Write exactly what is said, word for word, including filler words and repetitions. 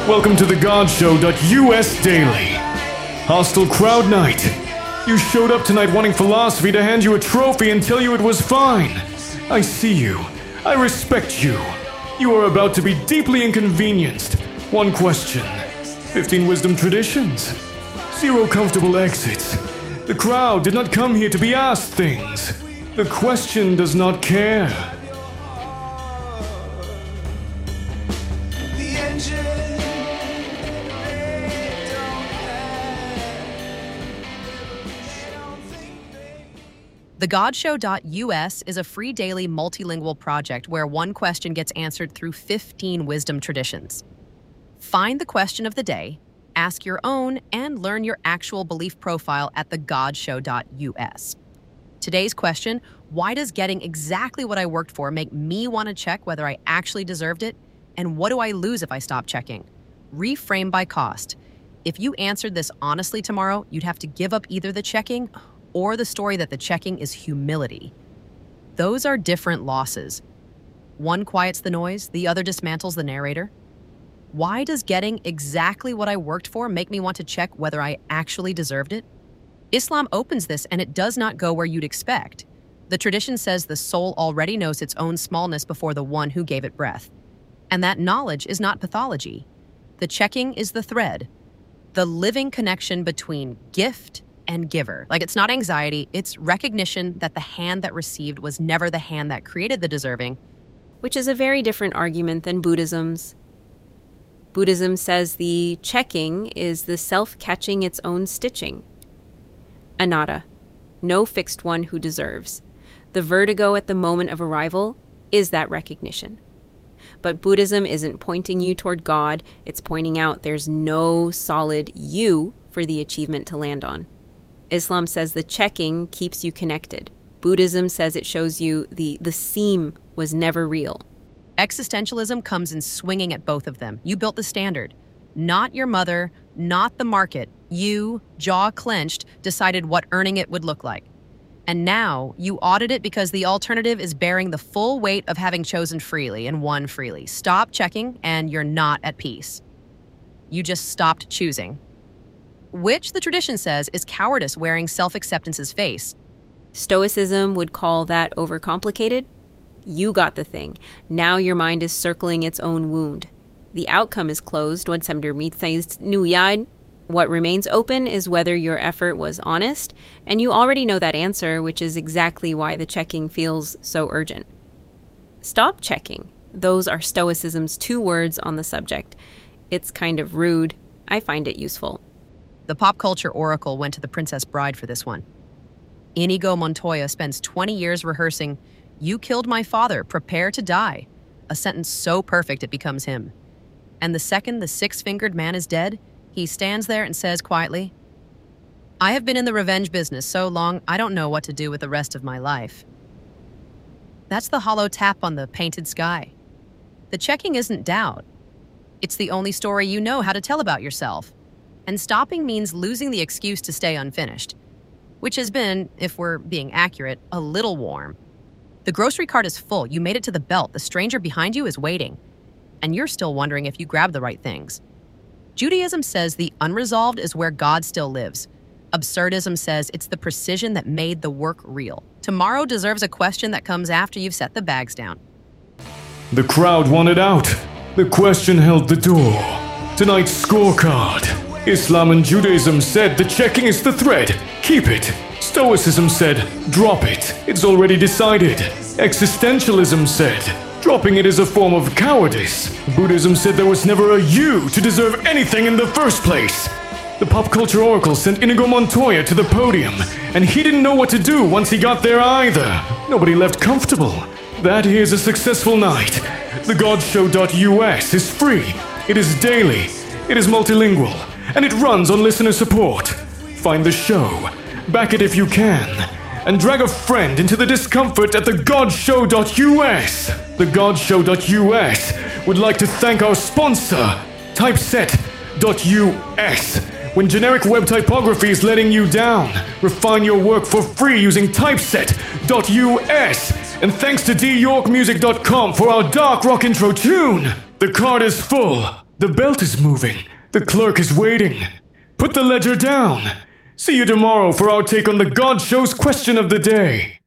Welcome to the God Show dot U S Daily. Hostile crowd night. You showed up tonight wanting philosophy to hand you a trophy and tell you it was fine. I see you. I respect you. You are about to be deeply inconvenienced. One question. Fifteen wisdom traditions. Zero comfortable exits. The crowd did not come here to be asked things. The question does not care. The God Show dot U S is a free daily multilingual project where one question gets answered through fifteen wisdom traditions. Find the question of the day, ask your own, and learn your actual belief profile at the God Show dot U S. Today's question, why does getting exactly what I worked for make me want to check whether I actually deserved it? And what do I lose if I stop checking? Reframe by cost. If you answered this honestly tomorrow, you'd have to give up either the checking or the story that the checking is humility. Those are different losses. One quiets the noise, the other dismantles the narrator. Why does getting exactly what I worked for make me want to check whether I actually deserved it? Islam opens this and it does not go where you'd expect. The tradition says the soul already knows its own smallness before the one who gave it breath. And that knowledge is not pathology. The checking is the thread, the living connection between gift and giver. Like, it's not anxiety, it's recognition that the hand that received was never the hand that created the deserving. Which is a very different argument than Buddhism's. Buddhism says the checking is the self catching its own stitching. Anatta, no fixed one who deserves. The vertigo at the moment of arrival is that recognition. But Buddhism isn't pointing you toward God, it's pointing out there's no solid you for the achievement to land on. Islam says the checking keeps you connected. Buddhism says it shows you the, the seam was never real. Existentialism comes in swinging at both of them. You built the standard. Not your mother, not the market. You, jaw clenched, decided what earning it would look like. And now you audit it because the alternative is bearing the full weight of having chosen freely and won freely. Stop checking and you're not at peace. You just stopped choosing. Which the tradition says is cowardice wearing self-acceptance's face. Stoicism would call that overcomplicated. You got the thing. Now your mind is circling its own wound. The outcome is closed when somebody meets new yard. What remains open is whether your effort was honest, and you already know that answer, which is exactly why the checking feels so urgent. Stop checking. Those are Stoicism's two words on the subject. It's kind of rude. I find it useful. The pop culture oracle went to the Princess Bride for this one. Inigo Montoya spends twenty years rehearsing, "You killed my father, prepare to die," a sentence so perfect it becomes him. And the second the six-fingered man is dead, he stands there and says quietly, "I have been in the revenge business so long, I don't know what to do with the rest of my life." That's the hollow tap on the painted sky. The checking isn't doubt. It's the only story you know how to tell about yourself. And stopping means losing the excuse to stay unfinished, which has been, if we're being accurate, a little warm. The grocery cart is full, you made it to the belt, the stranger behind you is waiting, and you're still wondering if you grabbed the right things. Judaism says the unresolved is where God still lives. Absurdism says it's the precision that made the work real. Tomorrow deserves a question that comes after you've set the bags down. The crowd wanted out. The question held the door. Tonight's scorecard. Islam and Judaism said the checking is the thread. Keep it. Stoicism said, drop it. It's already decided. Existentialism said, dropping it is a form of cowardice. Buddhism said there was never a you to deserve anything in the first place. The pop culture oracle sent Inigo Montoya to the podium, and he didn't know what to do once he got there either. Nobody left comfortable. That is a successful night. The God Show dot U S is free. It is daily. It is multilingual. And it runs on listener support. Find the show, back it if you can, and drag a friend into the discomfort at the God Show dot U S. The God Show dot U S would like to thank our sponsor, Typeset dot U S. When generic web typography is letting you down, refine your work for free using Typeset dot U S. And thanks to d york music dot com for our dark rock intro tune. The card is full. The belt is moving. The clerk is waiting. Put the ledger down. See you tomorrow for our take on the God Show's question of the day.